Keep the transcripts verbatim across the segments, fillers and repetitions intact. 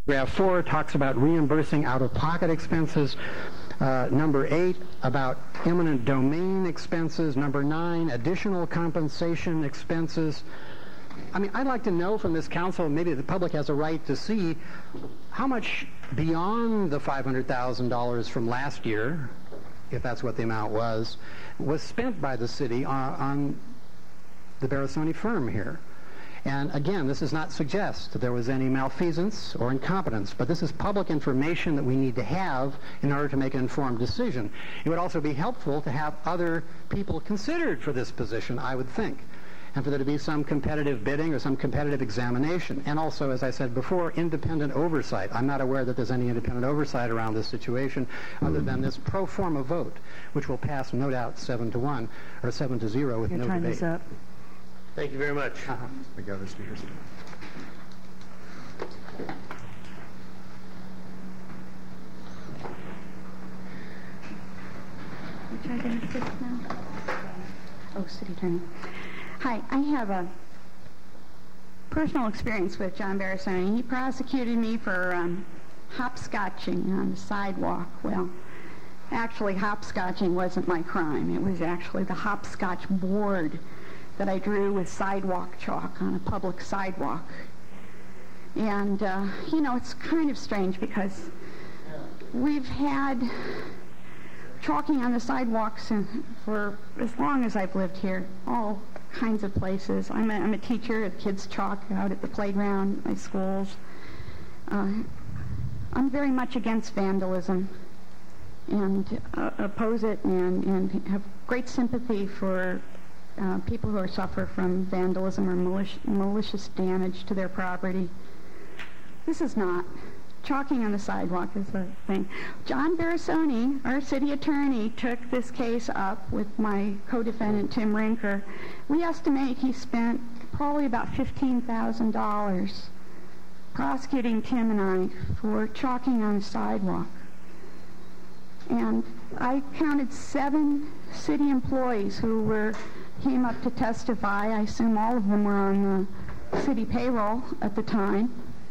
Paragraph four talks about reimbursing out-of-pocket expenses. Uh, number eight, about eminent domain expenses. Number nine, additional compensation expenses. I mean, I'd like to know from this council, maybe the public has a right to see how much beyond the five hundred thousand dollars from last year, if that's what the amount was, was spent by the city on, on the Barasoni firm here. And again, this does not suggest that there was any malfeasance or incompetence, but this is public information that we need to have in order to make an informed decision. It would also be helpful to have other people considered for this position, I would think, and for there to be some competitive bidding or some competitive examination. And also, as I said before, independent oversight. I'm not aware that there's any independent oversight around this situation other than this pro forma vote, which will pass, no doubt, seven to one or seven to zero with Your no time debate. is up. Thank you very much. Uh-huh. We got other speakers. Which item is this now? Oh, city attorney. Hi, I have a personal experience with John Barasoni. He prosecuted me for um, hopscotching on the sidewalk. Well, actually, hopscotching wasn't my crime. It was actually the hopscotch board that I drew with sidewalk chalk on a public sidewalk. And, uh, you know, it's kind of strange because we've had chalking on the sidewalks for as long as I've lived here, all kinds of places. I'm a, I'm a teacher. The kids chalk out at the playground, my schools. Uh, I'm very much against vandalism and uh, oppose it and, and have great sympathy for Uh, people who are suffer from vandalism or malicious, malicious damage to their property. This is not. Chalking on the sidewalk is a thing. John Barasoni, our city attorney, took this case up with my co-defendant, Tim Rinker. We estimate he spent probably about fifteen thousand dollars prosecuting Tim and I for chalking on the sidewalk. And I counted seven city employees who were came up to testify. I assume all of them were on the city payroll at the time.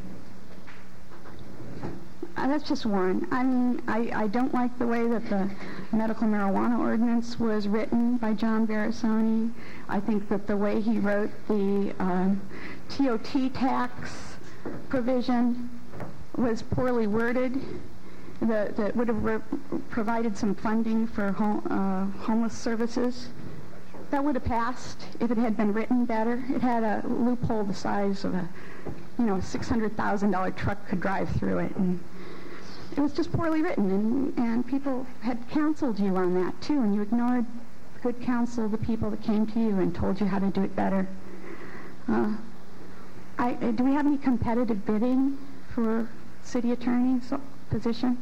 Uh, that's just one. I mean, I, I don't like the way that the medical marijuana ordinance was written by John Barasoni. I think that the way he wrote the uh, T O T tax provision was poorly worded. That, that would have re- provided some funding for home, uh, homeless services. That would have passed if it had been written better. It had a loophole the size of a, you know, six hundred thousand dollars truck could drive through it. And it was just poorly written, and, and people had counseled you on that, too, and you ignored good counsel of the people that came to you and told you how to do it better. Uh, I, uh, do we have any competitive bidding for city attorney's position?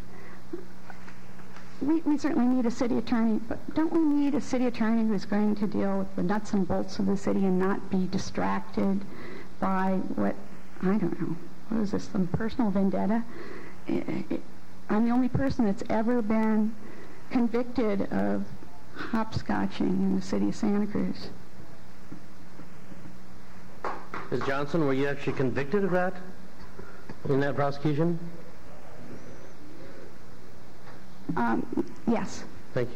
We, we certainly need a city attorney, but don't we need a city attorney who's going to deal with the nuts and bolts of the city and not be distracted by what, I don't know, what is this, some personal vendetta? It, it, I'm the only person that's ever been convicted of hopscotching in the city of Santa Cruz. Miz Johnson, were you actually convicted of that in that prosecution? Um, yes. Thank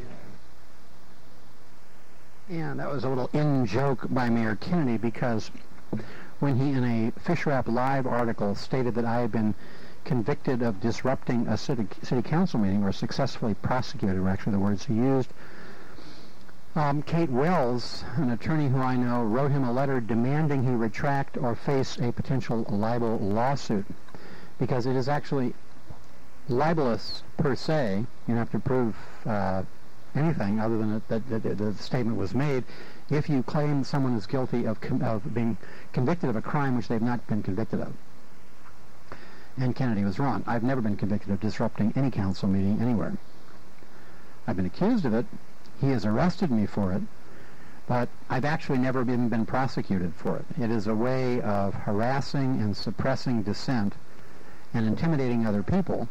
you. And that was a little in-joke by Mayor Kennedy, because when he, in a Fish Wrap Live article, stated that I had been convicted of disrupting a city, city council meeting, or successfully prosecuted, were actually the words he used, um, Kate Wells, an attorney who I know, wrote him a letter demanding he retract or face a potential libel lawsuit, because it is actually libelous per se. You don't have to prove uh, anything other than that, that, that the statement was made if you claim someone is guilty of, com- of being convicted of a crime which they've not been convicted of. And Kennedy was wrong. I've never been convicted of disrupting any council meeting anywhere. I've been accused of it. He has arrested me for it, but I've actually never been, been prosecuted for it. It is a way of harassing and suppressing dissent and intimidating other people,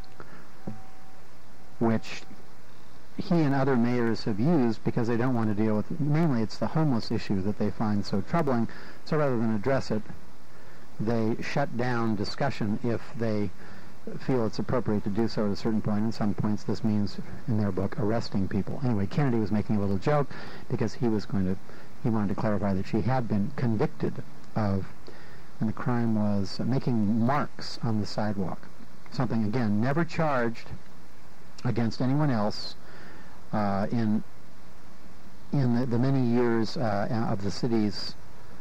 which he and other mayors have used because they don't want to deal with, mainly it's the homeless issue that they find so troubling. So rather than address it, they shut down discussion if they feel it's appropriate to do so at a certain point. In some points, this means, in their book, arresting people. Anyway, Kennedy was making a little joke because he was going to, he wanted to clarify that she had been convicted of, and the crime was making marks on the sidewalk. Something, again, never charged against anyone else uh, in in the, the many years uh, of the city's,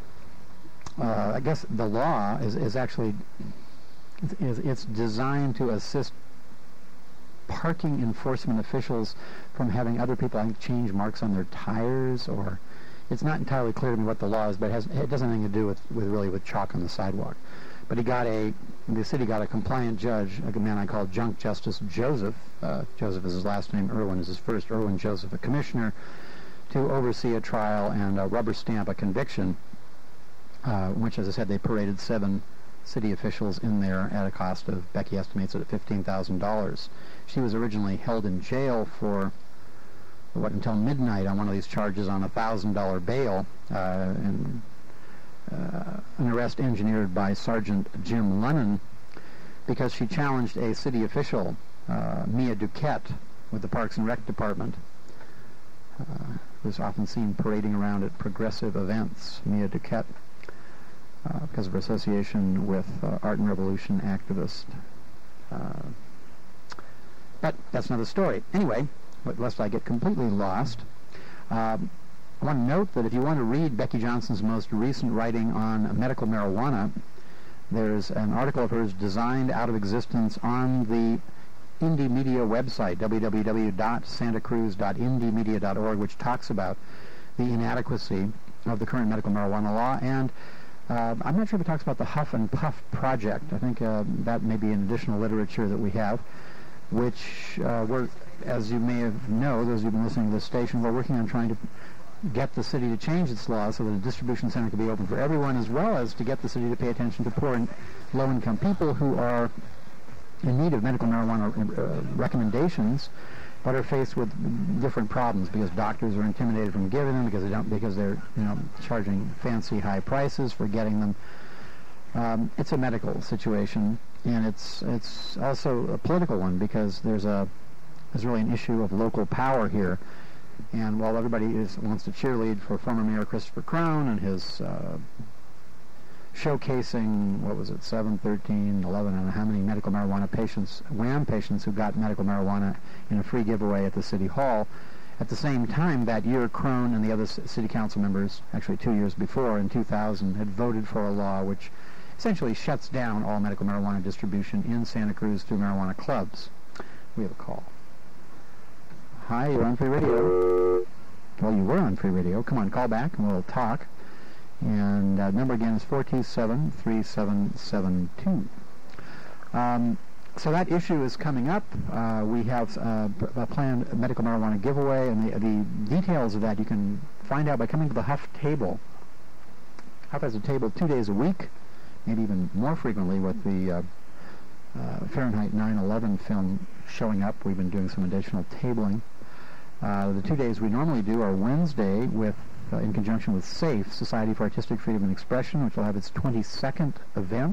uh, I guess the law is, is actually, is, it's designed to assist parking enforcement officials from having other people, I think, change marks on their tires, or it's not entirely clear to me what the law is, but it, has, it doesn't have anything to do with, with really with chalk on the sidewalk. But he got a, the city got a compliant judge, a man I call Junk Justice Joseph. Uh, Joseph is his last name, Irwin is his first, Irwin Joseph, a commissioner, to oversee a trial and uh, rubber stamp a conviction, uh, which, as I said, they paraded seven city officials in there at a cost of, Becky estimates it at fifteen thousand dollars. She was originally held in jail for, what, until midnight on one of these charges on a one thousand dollars bail, uh, and uh, an arrest engineered by Sergeant Jim Lennon because she challenged a city official, uh, Mia Duquette, with the Parks and Rec Department, uh, who's often seen parading around at progressive events, Mia Duquette, uh, because of her association with uh, Art and Revolution activist. Uh, but that's another story. Anyway, lest I get completely lost, um, I want to note that if you want to read Becky Johnson's most recent writing on medical marijuana, there's an article of hers designed out of existence on the Indie Media website, w w w dot santa cruz dot indie media dot org, which talks about the inadequacy of the current medical marijuana law. And uh, I'm not sure if it talks about the Huff and Puff project. I think uh, that may be an additional literature that we have, which uh, we're, as you may have know, those who've been listening to this station, we're working on trying to get the city to change its laws so that a distribution center can be open for everyone, as well as to get the city to pay attention to poor and low-income people who are in need of medical marijuana uh, recommendations, but are faced with different problems because doctors are intimidated from giving them because they don't because they're you know charging fancy high prices for getting them. Um, it's a medical situation, and it's it's also a political one because there's a there's really an issue of local power here. And while everybody is, wants to cheerlead for former Mayor Christopher Crown and his uh, showcasing, what was it, seven, thirteen, eleven, I don't know how many medical marijuana patients, W A M patients who got medical marijuana in a free giveaway at the City Hall. At the same time, that year, Crone and the other c- city council members, actually two years before, in two thousand, had voted for a law which essentially shuts down all medical marijuana distribution in Santa Cruz through marijuana clubs. We have a call. Hi, you're on free radio. Well, you were on free radio. Come on, call back and we'll talk. And uh, number again is four two seven, three seven seven two. Um, so that issue is coming up. Uh, we have uh, a planned medical marijuana giveaway, and the, the details of that you can find out by coming to the Huff table. Huff has a table two days a week, maybe even more frequently with the uh, uh, Fahrenheit nine eleven film showing up. We've been doing some additional tabling. Uh, the two days we normally do are Wednesday with Uh, in conjunction with SAFE, Society for Artistic Freedom and Expression, which will have its twenty-second event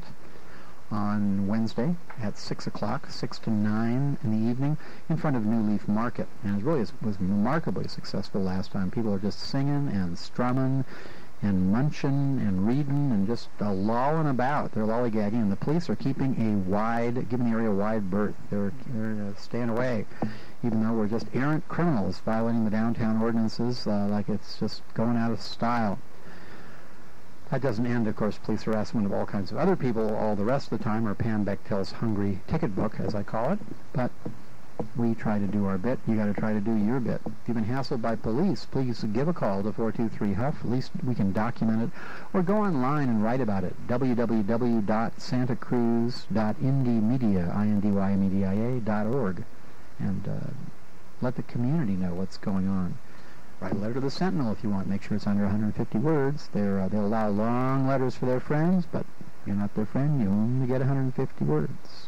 on Wednesday at six o'clock, six to nine in the evening, in front of New Leaf Market. And it really is, was remarkably successful last time. People are just singing and strumming and munching and reading and just uh, lolling about. They're lollygagging, and the police are keeping a wide, giving the area a wide berth. They're, they're uh, staying away, even though we're just errant criminals violating the downtown ordinances uh, like it's just going out of style. That doesn't end, of course, police harassment of all kinds of other people all the rest of the time, or Pam Bechtel's hungry ticket book, as I call it. But we try to do our bit. You got to try to do your bit. If you've been hassled by police, please give a call to four two three Huff. At least we can document it. Or go online and write about it. w w w dot santa cruz dot indie media, I N D Y M E D I A, dot org. And uh, let the community know what's going on. Write a letter to the Sentinel if you want. Make sure it's under one hundred fifty words. They're, uh, they'll allow long letters for their friends, but if you're not their friend, you only get one hundred fifty words.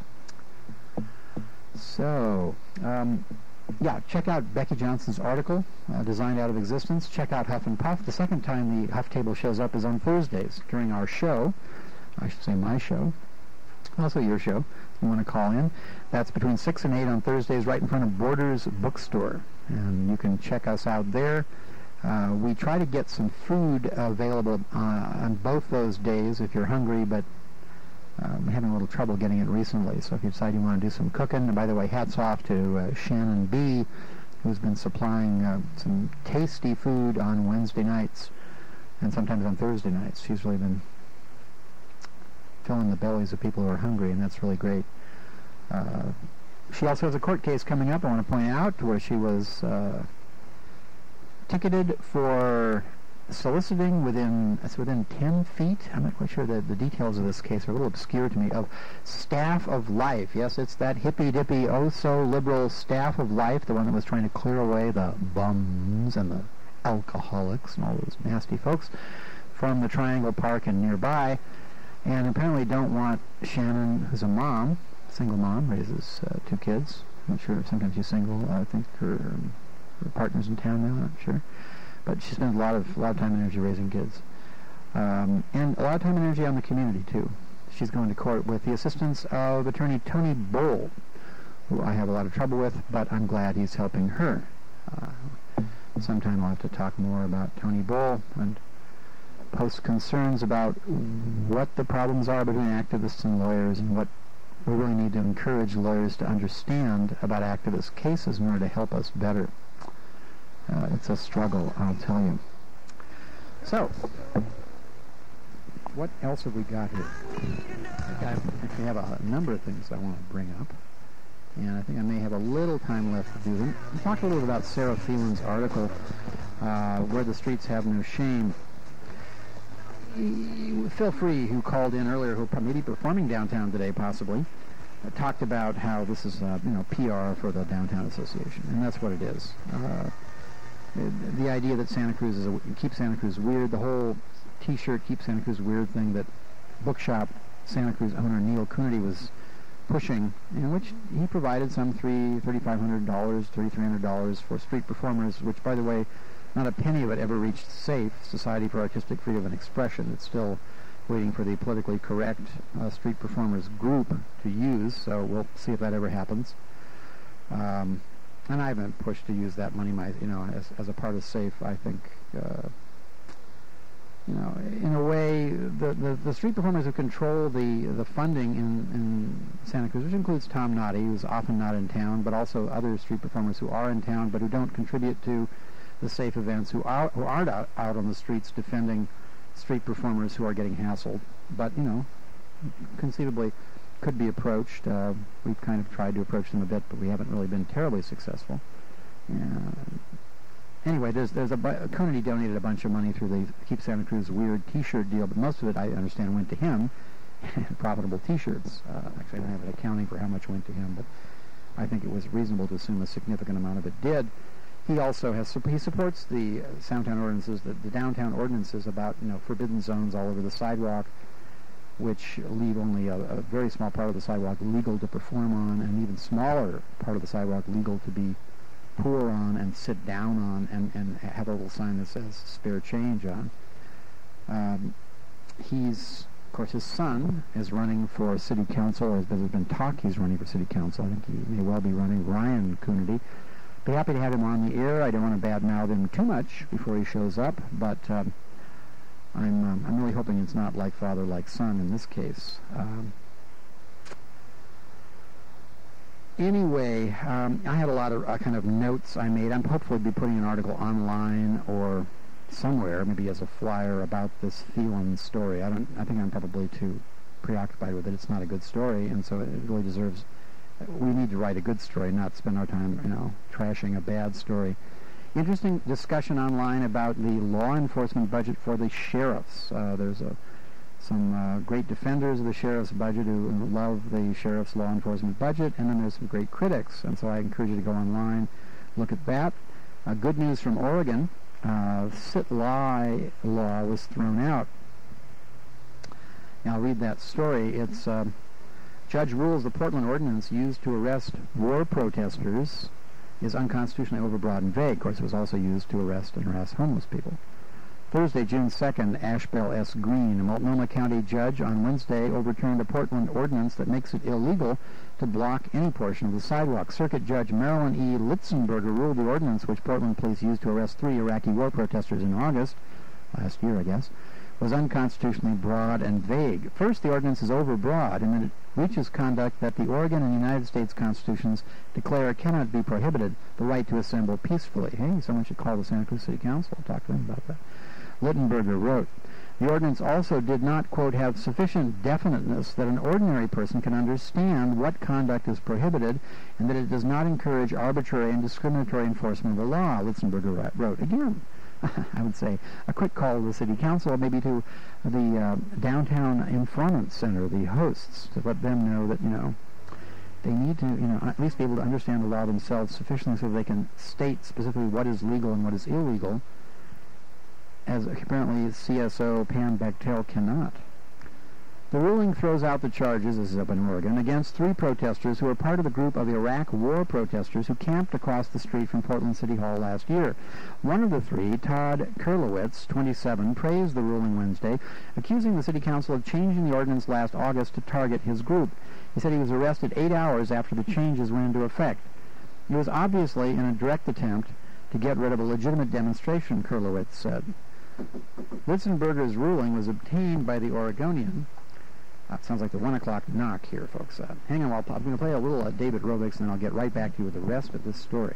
So, um, yeah, check out Becky Johnson's article, uh, Designed Out of Existence. Check out Huff and Puff. The second time the Huff table shows up is on Thursdays during our show. I should say my show, also your show, if you want to call in. That's between six and eight on Thursdays, right in front of Borders Bookstore. And you can check us out there. Uh, we try to get some food available uh, on both those days if you're hungry, but um, we're having a little trouble getting it recently. So if you decide you want to do some cooking, and by the way, hats off to uh, Shannon B., who's been supplying uh, some tasty food on Wednesday nights and sometimes on Thursday nights. She's really been filling the bellies of people who are hungry, and that's really great. Uh, she also has a court case coming up, I want to point out, where she was uh, ticketed for soliciting within it's within ten feet. I'm not quite sure that the details of this case are a little obscure to me, of Staff of Life. Yes, it's that hippy-dippy, oh-so-liberal Staff of Life, the one that was trying to clear away the bums and the alcoholics and all those nasty folks from the Triangle Park and nearby, and apparently don't want Shannon, who's a mom, single mom, raises uh, two kids. I'm not sure if sometimes she's single. I think her, um, her partner's in town now, I'm not sure. But she spends a lot of a lot of time and energy raising kids, um, and a lot of time and energy on the community too. She's going to court with the assistance of attorney Tony Boll, who I have a lot of trouble with, but I'm glad he's helping her. Uh, sometime I'll have to talk more about Tony Boll and post concerns about what the problems are between activists and lawyers, and what we really need to encourage lawyers to understand about activist cases in order to help us better. Uh, it's a struggle, I'll tell you. So, what else have we got here? I think I actually have a number of things I want to bring up, and I think I may have a little time left to do them. We talked a little bit about Sarah Phelan's article, uh, Where the Streets Have No Shame. Phil Free, who called in earlier, who may be performing downtown today, possibly, uh, talked about how this is, uh, you know, P R for the Downtown Association, and that's what it is. Uh, the, the idea that Santa Cruz is a, keep Santa Cruz weird, the whole T-shirt keep Santa Cruz weird thing that Bookshop Santa Cruz owner Neil Coonerty was pushing, in which he provided some three, thirty-five hundred dollars, thirty-three hundred dollars for street performers, which, by the way, not a penny of it ever reached SAFE, Society for Artistic Freedom and Expression. It's still waiting for the politically correct uh, street performers group to use, so we'll see if that ever happens. Um, and I haven't pushed to use that money, my, you know, as, as a part of SAFE. I think, uh, you know, in a way, the, the, the street performers who control the, the funding in, in Santa Cruz, which includes Tom Noddy, who's often not in town, but also other street performers who are in town but who don't contribute to the SAFE events, who, are, who aren't out, out on the streets defending street performers who are getting hassled, but, you know, conceivably could be approached. Uh, we've kind of tried to approach them a bit, but we haven't really been terribly successful. Uh, anyway, there's there's a bu- Coonerty donated a bunch of money through the Keep Santa Cruz Weird T-shirt deal, but most of it, I understand, went to him. Profitable T-shirts. Uh, actually, I don't have an accounting for how much went to him, but I think it was reasonable to assume a significant amount of it did. He also has he supports the downtown ordinances, the, the downtown ordinances about, you know, forbidden zones all over the sidewalk, which leave only a, a very small part of the sidewalk legal to perform on, and an even smaller part of the sidewalk legal to be poor on and sit down on, and, and have a little sign that says spare change on. Um, he's, of course, his son is running for city council, or there's been talk he's running for city council. I think he may well be running. Ryan Coonerty. Be happy to have him on the air. I don't want to badmouth him too much before he shows up, but um, I'm um, I'm really hoping it's not like father, like son in this case. Um, anyway, um, I had a lot of uh, kind of notes I made. I'm hopefully be putting an article online or somewhere, maybe as a flyer, about this Phelan story. I don't. I think I'm probably too preoccupied with it. It's not a good story, and so it really deserves. We need to write a good story, not spend our time, you know, trashing a bad story. Interesting discussion online about the law enforcement budget for the sheriffs. Uh, there's a, some uh, great defenders of the sheriff's budget who love the sheriff's law enforcement budget, and then there's some great critics. And so I encourage you to go online, look at that. Uh, good news from Oregon. Uh, sit-lie law was thrown out. Now, I'll read that story. It's... Uh, Judge rules the Portland ordinance used to arrest war protesters is unconstitutionally overbroad and vague. Of course, it was also used to arrest and harass homeless people. Thursday, June second, Ashbel S. Green, a Multnomah County judge, on Wednesday overturned a Portland ordinance that makes it illegal to block any portion of the sidewalk. Circuit Judge Marilyn E. Litzenberger ruled the ordinance, which Portland police used to arrest three Iraqi war protesters in August, last year I guess, was unconstitutionally broad and vague. First, the ordinance is overbroad in that it reaches conduct that the Oregon and United States constitutions declare cannot be prohibited, the right to assemble peacefully. Hey, someone should call the Santa Cruz City Council, talk to them about that. Littenberger wrote, the ordinance also did not, quote, have sufficient definiteness that an ordinary person can understand what conduct is prohibited and that it does not encourage arbitrary and discriminatory enforcement of the law, Litzenberger wrote. Again, I would say a quick call to the City Council, or maybe to the uh, Downtown Informant Center, the hosts, to let them know that, you know, they need to, you know, at least be able to understand the law themselves sufficiently so they can state specifically what is legal and what is illegal, as apparently C S O Pam Bechtel cannot. The ruling throws out the charges, this is up in Oregon, against three protesters who were part of a group of Iraq war protesters who camped across the street from Portland City Hall last year. One of the three, Todd Kurlowitz, twenty-seven, praised the ruling Wednesday, accusing the City Council of changing the ordinance last August to target his group. He said he was arrested eight hours after the changes went into effect. It was obviously in a direct attempt to get rid of a legitimate demonstration, Kurlowitz said. Litzenberger's ruling was obtained by the Oregonian. Uh, sounds like the one o'clock knock here, folks. Uh, hang on, I'll, I'm going to play a little uh, David Rovics, and then I'll get right back to you with the rest of this story.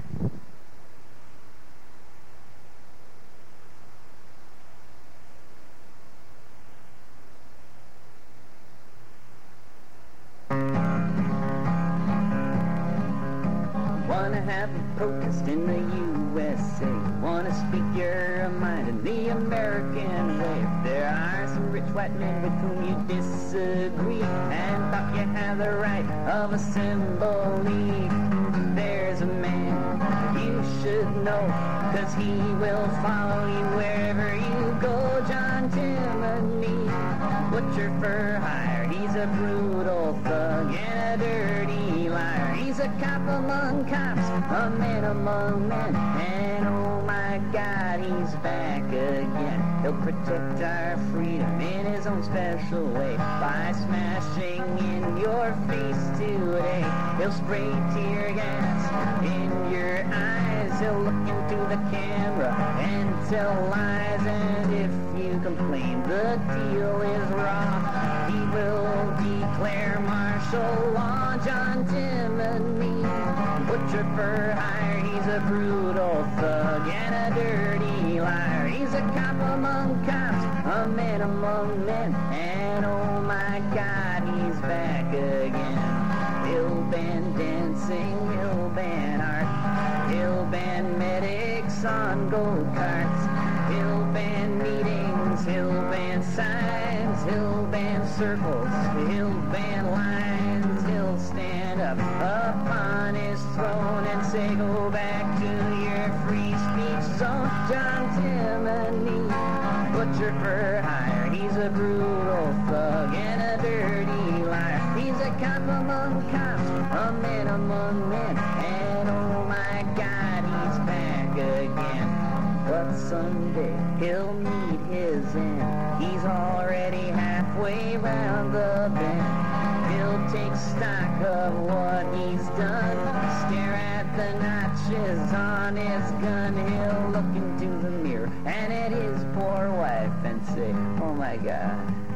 Wanna have a protest in the U S A? Wanna speak your mind in the American way? There are some rich white men with whom you disagree and thought you had the right of assembly. There's a man you should know, cause he will follow you wherever you go. John Timoney, butcher for hire. He's a brutal thug and a dirty liar. He's a cop among cops, a man among men, and oh my God, he's back again. He'll protect our freedom in his own special way by smashing in your face today. He'll spray tear gas in your eyes. He'll look into the camera and tell lies, and if you complain the deal is raw, he will declare martial law. John Timoney, butcher for hire. He's a brutal thug and a dirty liar. He's a cop among cops, a man among men, and oh my God, he's back again. He'll ban dancing, he'll ban art, he'll ban medics on go-karts, he'll ban meetings, he'll ban signs, he'll ban circles, he'll ban lines, he'll stand up upon his throne and say, go back to your free speech zone. John Timoney, butcher for hire. He's a brutal thug and a dirty liar. He's a cop among cops, a man among men, and oh my God, he's back again. But someday he'll meet his end. He's already halfway round the bend. He'll take stock of what he's done, stare at the notches on his gun. He'll look into the mirror and at his poor wife and say, oh my God,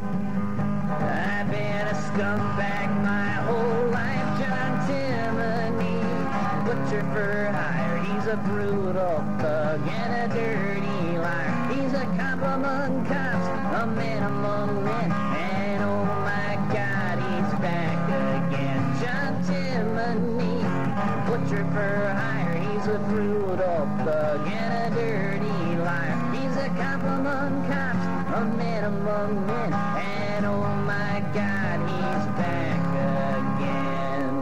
I've been a scumbag my whole life. John Timoney, butcher for hire. He's a brutal thug and a dirty liar. He's a cop among cops, a man among men, and oh my God, he's back again. John Timoney, butcher for hire. He's a brutal thug and a dirty liar. He's a cop among cops, a man among men, and oh my God, he's back again.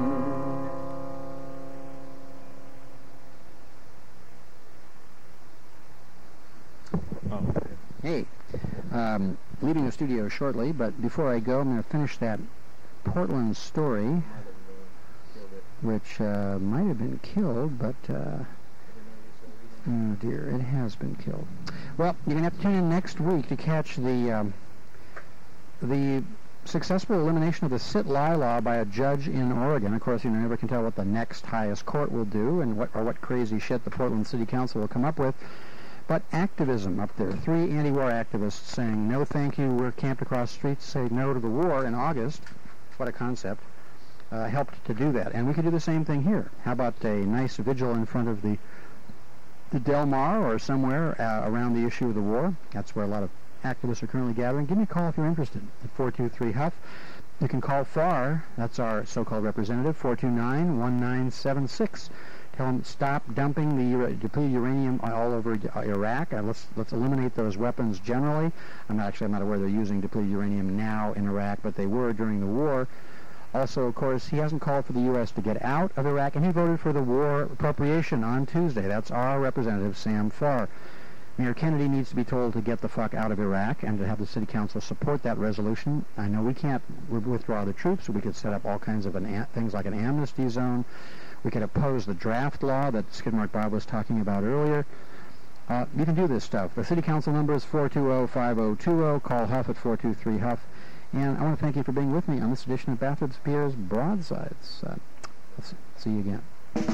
Hey, um, leaving the studio shortly, but before I go, I'm going to finish that Portland story, which uh, might have been killed, but uh, Oh dear, it has been killed. Well, you're going to have to tune in next week to catch the um, the successful elimination of the sit-lie law by a judge in Oregon. Of course, you never can tell what the next highest court will do and what or what crazy shit the Portland City Council will come up with. But activism up there. Three anti-war activists saying, no thank you, we're camped across the street, say no to the war in August. What a concept. Uh, helped to do that. And we could do the same thing here. How about a nice vigil in front of the the Del Mar or somewhere uh, around the issue of the war? That's where a lot of activists are currently gathering. Give me a call if you're interested at four two three H U F. You can call F A R, that's our so-called representative, four two nine, one nine seven six. Tell them stop dumping the uh, depleted uranium all over uh, Iraq. Uh, let's let's eliminate those weapons generally. I'm not actually I'm not aware they're using depleted uranium now in Iraq, but they were during the war. Also, of course, he hasn't called for the U S to get out of Iraq, and he voted for the war appropriation on Tuesday. That's our representative, Sam Farr. Mayor Kennedy needs to be told to get the fuck out of Iraq and to have the city council support that resolution. I know we can't withdraw the troops. We could set up all kinds of an, things like an amnesty zone. We could oppose the draft law that Skidmark Bob was talking about earlier. Uh, you can do this stuff. The city council number is four two zero, five zero two zero. Call H U F at four two three H U F. And I want to thank you for being with me on this edition of Bathurst Pierre's Broadsides. Uh, let's see you again.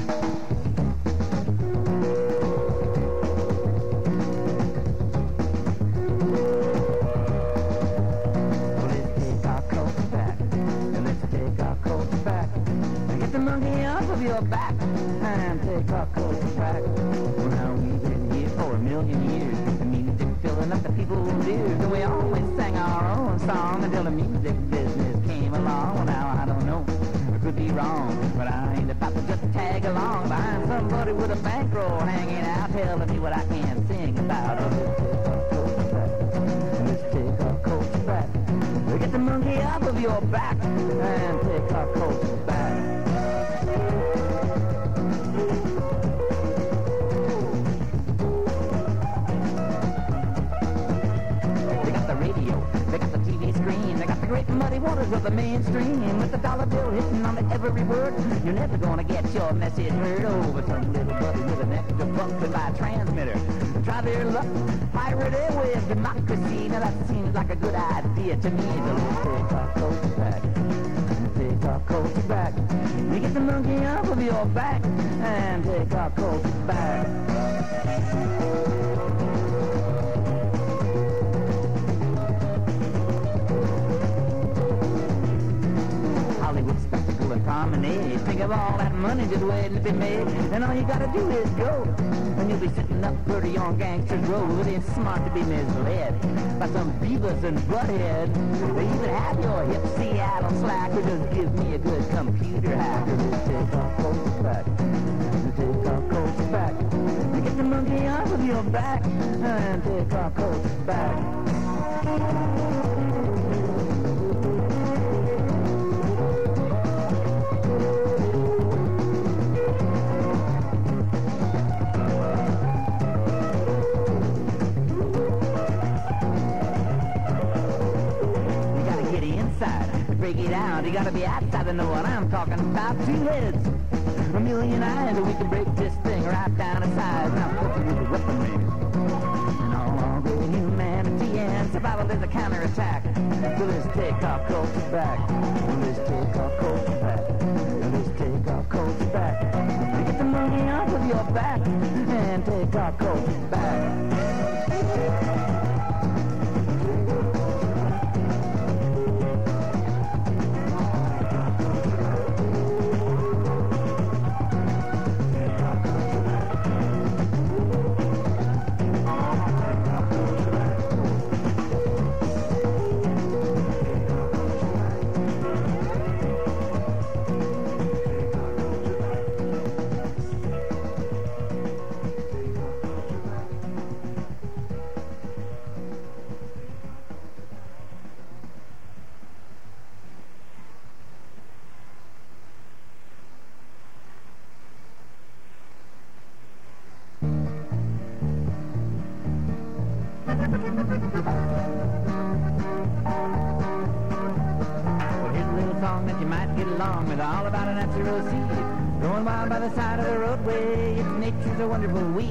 Your back and take our culture back. Now we've been here for a million years. The music filling up the people's ears, and we always sang our own song until the music business came along. Well, now I don't know, I could be wrong, but I ain't about to just tag along behind somebody with a bankroll hanging out, telling me what I can't sing about. Let's take our culture back. Get the monkey off of your back and take our culture back. They got the great muddy waters of the mainstream with the dollar bill hitting on every word. You're never gonna get your message heard over some little buddy with an extra function by a transmitter. Try their luck, pirate airwaves, democracy. Now that seems like a good idea to me. So let's take our culture back. Take our culture back. You get the monkey off of your back and take our culture back. And promenade. Think of all that money just waiting to be made, and all you gotta do is go, and you'll be sitting up pretty on Gangster's Road. It's smart to be misled by some Beavis and Butthead. They even have your hip Seattle slacker. Just give me a good computer hacker. Let's take our culture back. Let's take our culture back. Get the monkey off of your back and take our culture back. Break it out, you gotta be outside to know what I'm talking about. Two heads, a million eyes, and we can break this thing right down to size. Now put you with the weaponry, and all our good humanity and survival is a counterattack. So let's take our culture back. Let's take our culture back. Let's take our culture back. Get the money off of your back and take our culture back. Natural seed, growing wild by the side of the roadway. It's nature's a wonderful weed.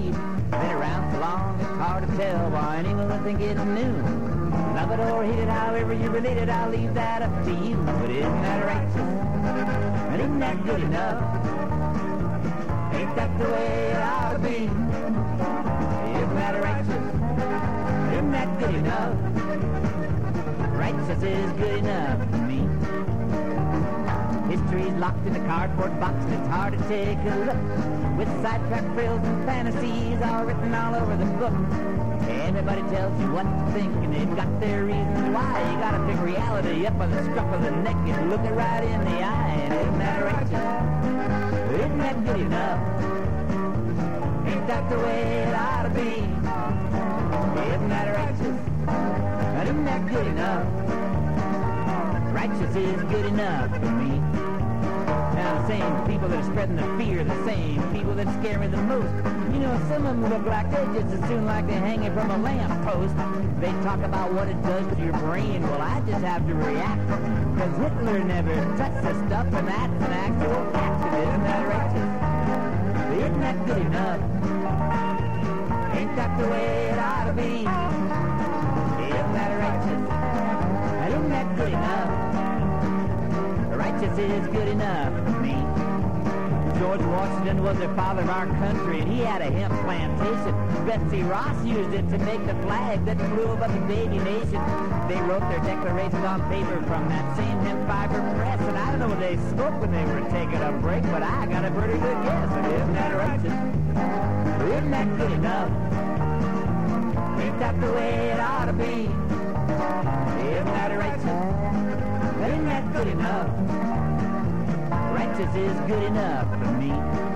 Been around so long, it's hard to tell why anyone would think it's new. Love it or hate it, however you relate it, I'll leave that up to you. But isn't that righteous? And isn't that good enough? Ain't that the way it ought to be? Isn't that righteous? Isn't that good enough? Righteous is good enough for me. History's locked in a cardboard box and it's hard to take a look. With sidetracked frills and fantasies all written all over the book. Everybody tells you what to think and they've got their reasons why. You gotta pick reality up on the scruff of the neck and look it right in the eye. And isn't that righteous? Isn't that good enough? Ain't that the way it ought to be? Isn't that righteous? Isn't that good enough? Righteous is good enough for me. Now the same people that are spreading the fear, the same people that scare me the most. You know, some of them look like they just as soon like they're hanging from a lamppost. They talk about what it does to your brain. Well, I just have to react, because Hitler never touched the stuff, and that's an actual fact. Isn't that righteous? Isn't that good enough? Ain't that the way it ought to be? Isn't that righteous? Isn't that good enough? Righteous is good enough for me. George Washington was the father of our country, and he had a hemp plantation. Betsy Ross used it to make the flag that flew above the baby nation. They wrote their declarations on paper from that same hemp fiber press, and I don't know what they smoked when they were taking a break, but I got a pretty good guess. And isn't that righteous? Isn't that good enough? Ain't that the way it ought to be? Isn't that righteous? Isn't that good enough? Righteous is good enough for me.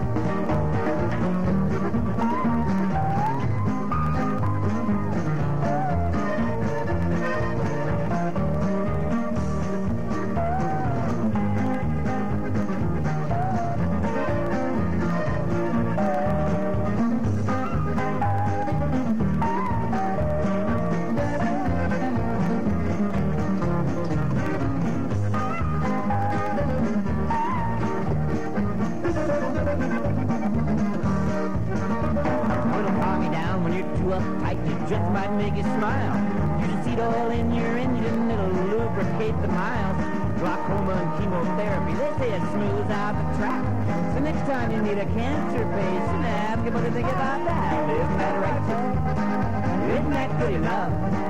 Just might make you smile. You just seed oil in your engine, it'll lubricate the miles. Glaucoma and chemotherapy, they say it smooths out the track. So next time you meet a cancer patient, ask him what they think about that. Isn't that righteous? Isn't that good enough?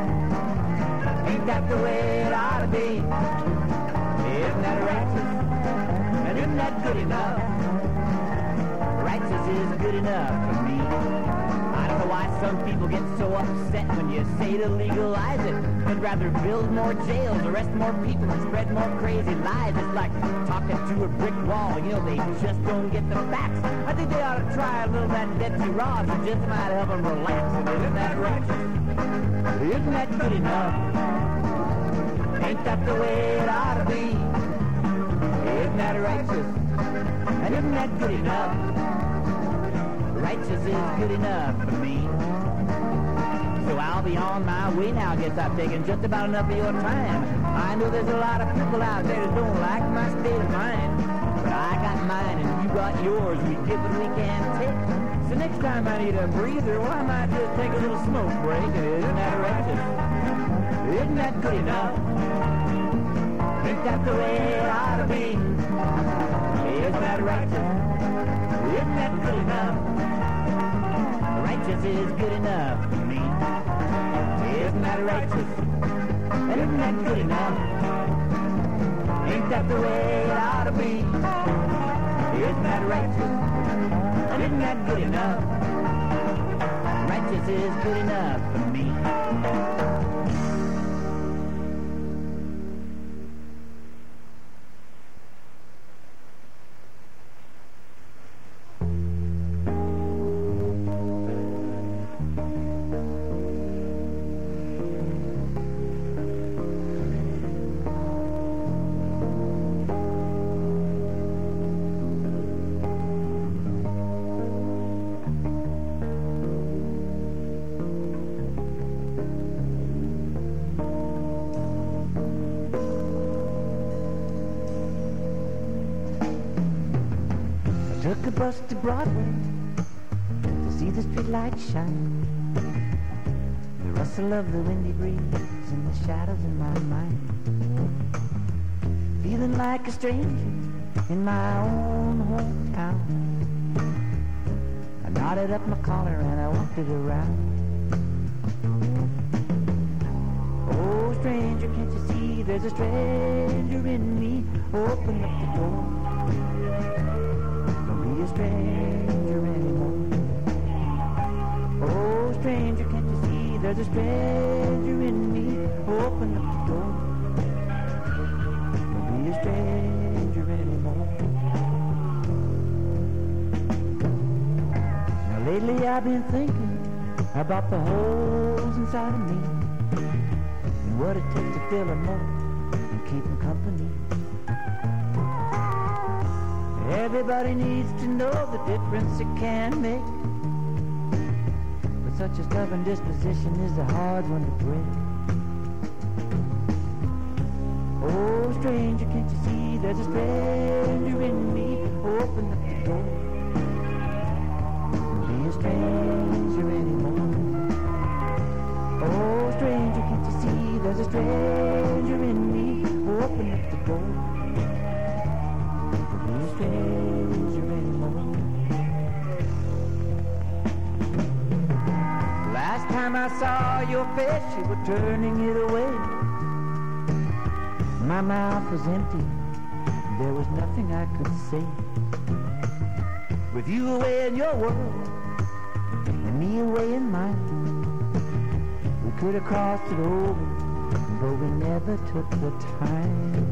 Ain't that the way it ought to be? Isn't that righteous? And isn't that good enough? Righteous is good enough for me. I don't know why some people get so upset when you say to legalize it. They'd rather build more jails, arrest more people, and spread more crazy lies. It's like talking to a brick wall. You know, they just don't get the facts. I think they ought to try a little of that Betsy Ross. It just might help them relax. And isn't that righteous? Isn't that good enough? Ain't that the way it ought to be? Isn't that righteous? And isn't that good enough? Righteous is good enough for me. So I'll be on my way now. Guess I've taken just about enough of your time. I know there's a lot of people out there that don't like my state of mind, but I got mine and you got yours. We give what we can take. So next time I need a breather, well, I might just take a little smoke break. Isn't that righteous? Isn't that good enough? Ain't that the way it ought to be? Isn't that righteous? Isn't that good enough? Righteous is good enough for me. Isn't that righteous? And isn't that good enough? Ain't that the way it ought to be? Isn't that righteous? And isn't that good enough? Righteous is good enough for me. Took a bus to Broadway to see the streetlight shine, the rustle of the windy breeze and the shadows in my mind. Feeling like a stranger in my own hometown. I knotted up my collar and I walked it around. Oh, stranger, can't you see there's a stranger in me? Open up the door. Don't be a stranger anymore. Oh, stranger, can't you see there's a stranger in me? Open up the door. Don't be a stranger anymore. Now lately I've been thinking about the holes inside of me and what it takes to fill them up and keep them company. Everybody needs to know the difference it can make. But such a stubborn disposition is a hard one to break. Oh, stranger, can't you see there's a stranger in me? Open up the door. Don't be a stranger anymore. Oh, stranger, can't you see there's a stranger in me? Open up the door. Don't be a stranger anymore. Last time I saw your face, you were turning it away. My mouth was empty, there was nothing I could say. With you away in your world, and me away in mine, we could have crossed it over, but we never took the time.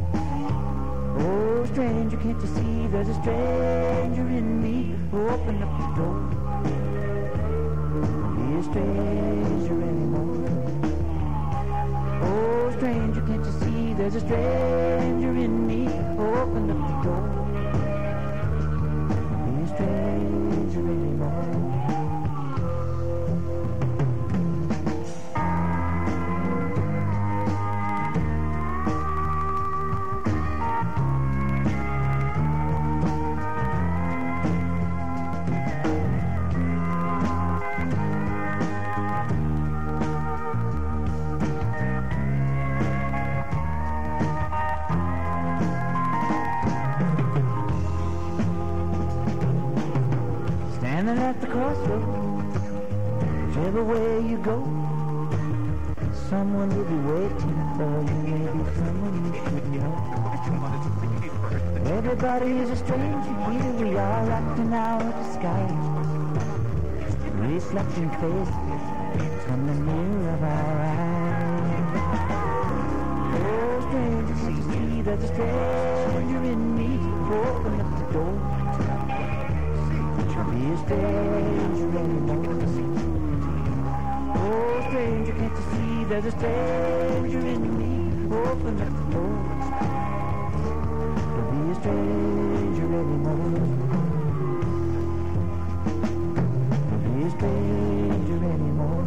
Oh, stranger, can't you see there's a stranger in me? Open up the door. Don't be a stranger anymore. Oh, stranger, can't you see there's a stranger in me? Open up the door. Don't be a stranger anymore. At the crossroads, whichever way you go, someone will be waiting for you, maybe someone you should know. Everybody is a stranger here, we are acting out the sky, reflecting faces from the mirror of our eyes. Oh, stranger, can't you see there's a stranger in me? Open up the door. Be a stranger anymore. Oh, stranger, can't you see there's a stranger in me? Open up the door. Don't be a stranger anymore. Don't be a stranger anymore.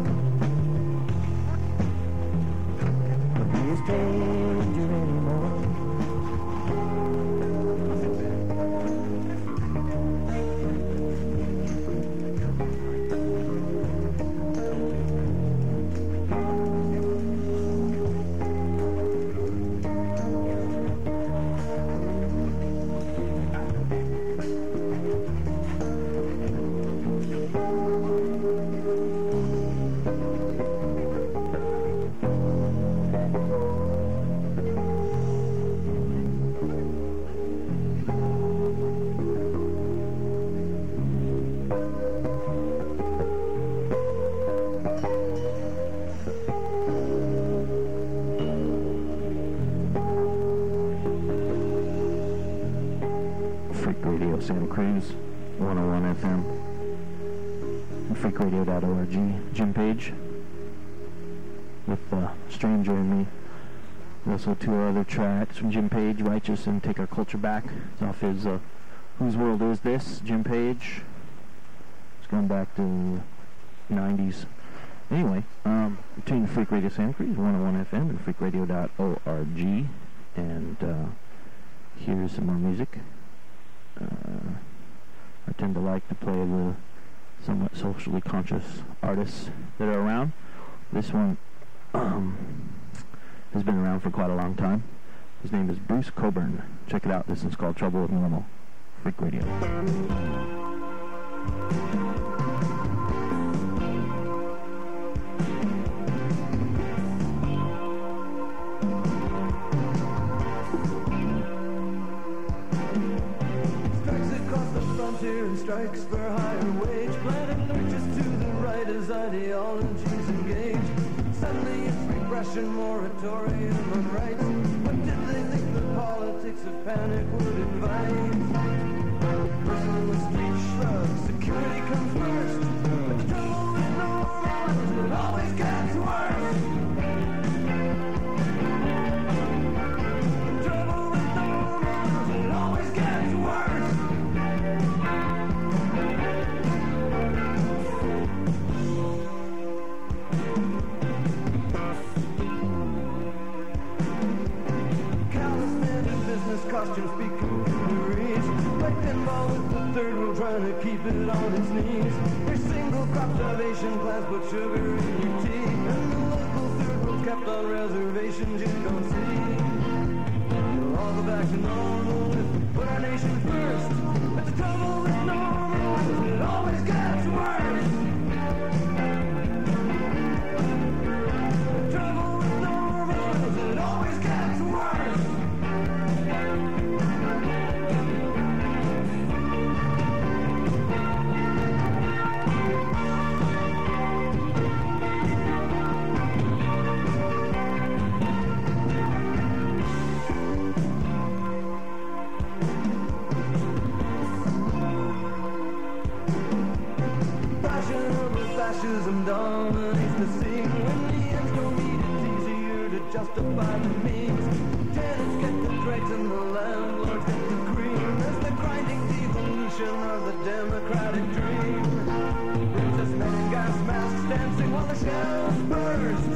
Don't be a stranger anymore. Santa Cruz, one oh one F M, and freak radio dot org. Jim Page with uh, Stranger in Me. Also two other tracks from Jim Page, Righteous and Take Our Culture Back. It's off his uh, Whose World Is This? Jim Page. It's going back to the nineties. Anyway, um, tune to Freak Radio Santa Cruz, one oh one F M, and freak radio dot org. And uh, here's some more music. Uh, I tend to like to play the somewhat socially conscious artists that are around. This one um, has been around for quite a long time. His name is Bruce Coburn. Check it out. This is called Trouble with Normal. Freak Radio. And strikes for higher wage. Planet lurches to the right as ideologies engage. Suddenly it's repression, moratorium on rights. What did they think the politics of panic would invite? Person in the street shrugs, security comes first. But the trouble with normal is it always gets worse. The trouble with normal is it always gets worse. Costumes speak computeries. Play pinball with the third world, trying to keep it on its knees. There's single crop starvation plans, put sugar in your tea. And the local third world's kept on reservations you don't see. We'll all go back to normal if we put our nation first. But the trouble with normal is it always gets worse. The trouble with normal is it always gets worse. Fascism dominates the scene. When the ends don't meet, it's easier to justify the means. Tenants get the dregs and the landlords get the cream. There's the grinding devolution of the democratic dream. Princess men in gas masks dancing while the shells burst.